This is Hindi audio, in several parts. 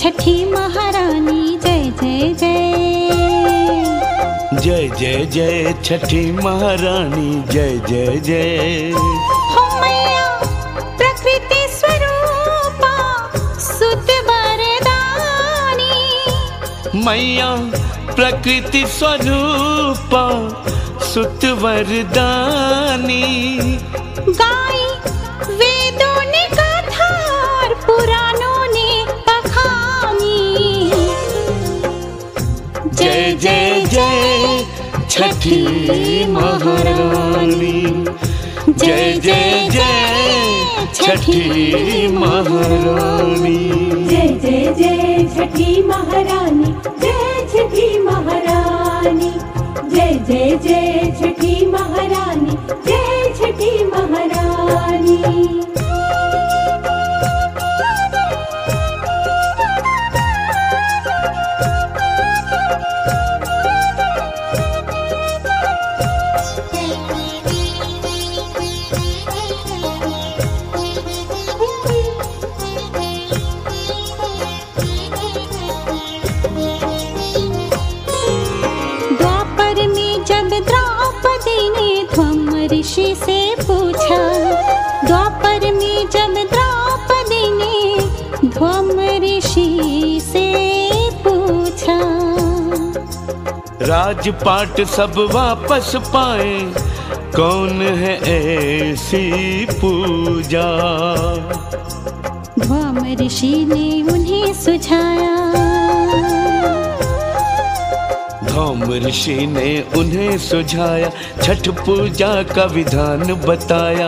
छठी महारानी जय जय जय। जय जय जय छठी महारानी जय जय जय। हो मैया प्रकृति स्वरूपा सुत वरदानी। मैया प्रकृति स्वरूपा सुत वरदानी। गाई वेदों ने गाथा और पुराणों ने बखानी। जय जय जय छठी महारानी। जय जय जय छठी महारानी। जय जय जय छठी महारानी। जय छठी महारानी। जय जय जय छठी महारानी। जय छठी महारानी। ऋषि से पूछा, द्वापर में जब द्रौपदी ने ध्वम ऋषि से पूछा। राजपाट सब वापस पाए, कौन है ऐसी पूजा। ध्वम ऋषि ने उन्हें सुझाया। ध्वम ऋषि ने उन्हें सुझाया, छठ पूजा का विधान बताया।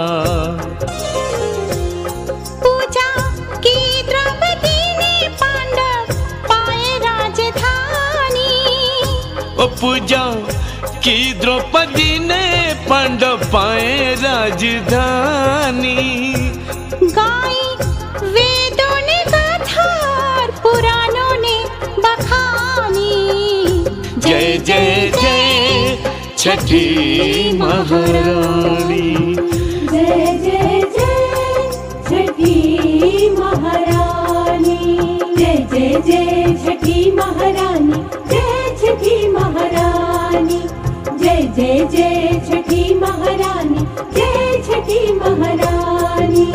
पूजा की द्रौपदी ने पांडव पाए राजधानी। ओ पूजा की द्रौपदी ने पांडव पाए राजधानी। गाई वेदों ने गाथा और पुराणों ने बखानी। जय जय जय छठी महारानी। जय जय जय छठी महारानी। जय जय जय छठी महारानी। जय छठी महारानी। जय जय जय छठी महारानी। जय छठी महारानी।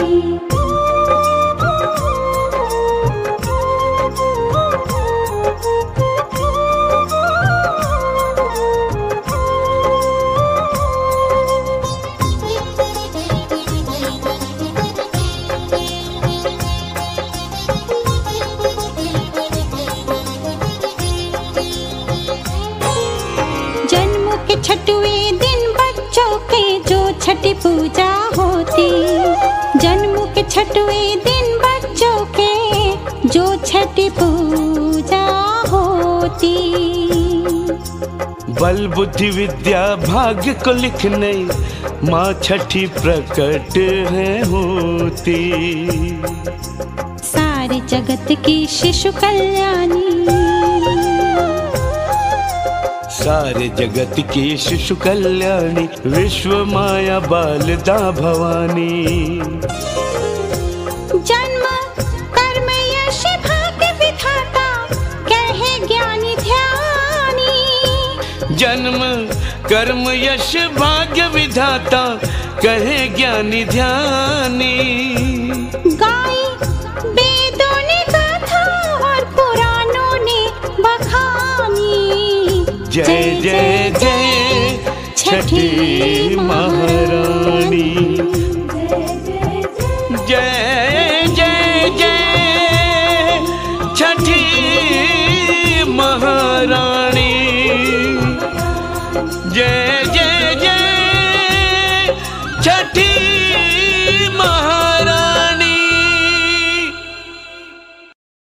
छठवें दिन बच्चों के जो छठी पूजा होती। जन्म के छठवें दिन बच्चों के जो छठी पूजा होती। बल बुद्धि विद्या भाग्य को लिखने माँ छठी प्रकट है होती। सारे जगत की शिशु कल्याणी। सारे जगत की शिशु कल्याणी, विश्व माया बालदा भवानी। जन्म कर्म यश भाग्य विधाता कहे ज्ञानी ध्यानी। जन्म कर्म यश भाग्य विधाता कहे ज्ञानी ध्यानी। गाई वेदों ने गाथा और पुराणों ने बखानी। जय जय जय छठी महारानी। जय जय जय छठी महारानी। जय जय जय